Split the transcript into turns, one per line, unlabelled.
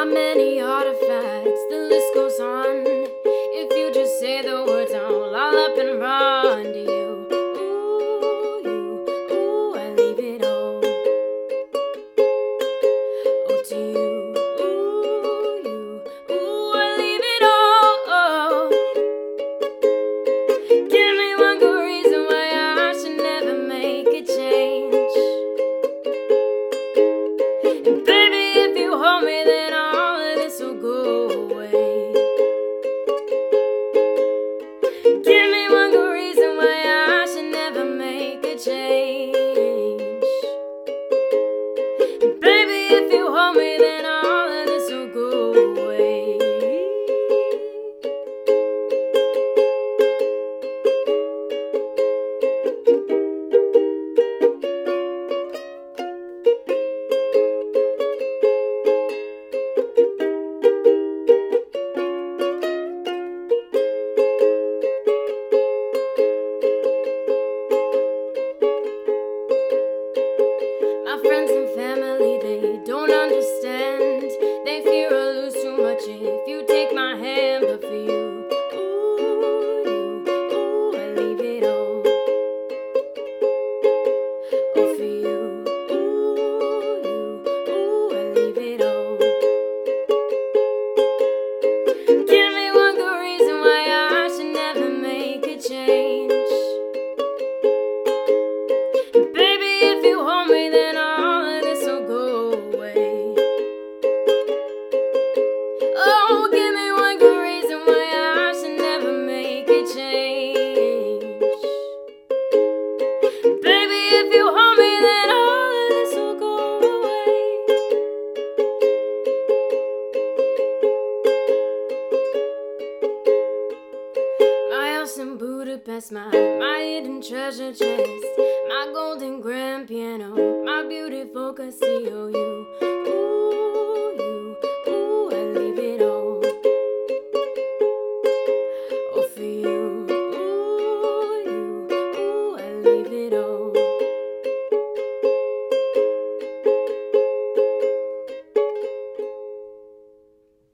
My many artifacts, the list goes on. If you just say the words, I'll all up and run to you. Ooh, I leave it all. Oh, to you. Ooh, I leave it all. Give me one good reason why I should never make a change. And baby, if you hold me, then all of this will go away. Give me one good reason why I should never make a change. And baby, if you hold me, then all of this will go away. My friends and family, they don't understand. They fear I'll lose too much if you take my hand. But for you, ooh, I leave it all. Oh, for you, ooh, I leave it all. Give me one good reason why I should never make a change. Baby, if you hold me, then all of this will go away. Oh, give me one good reason why I should never make a change. Baby, if you hold me, then all of this will go away. My house in Budapest, my hidden treasure chest, my golden grand piano, my beautiful Castillo. Ooh, I leave it all. Oh, for you, ooh, I leave it all.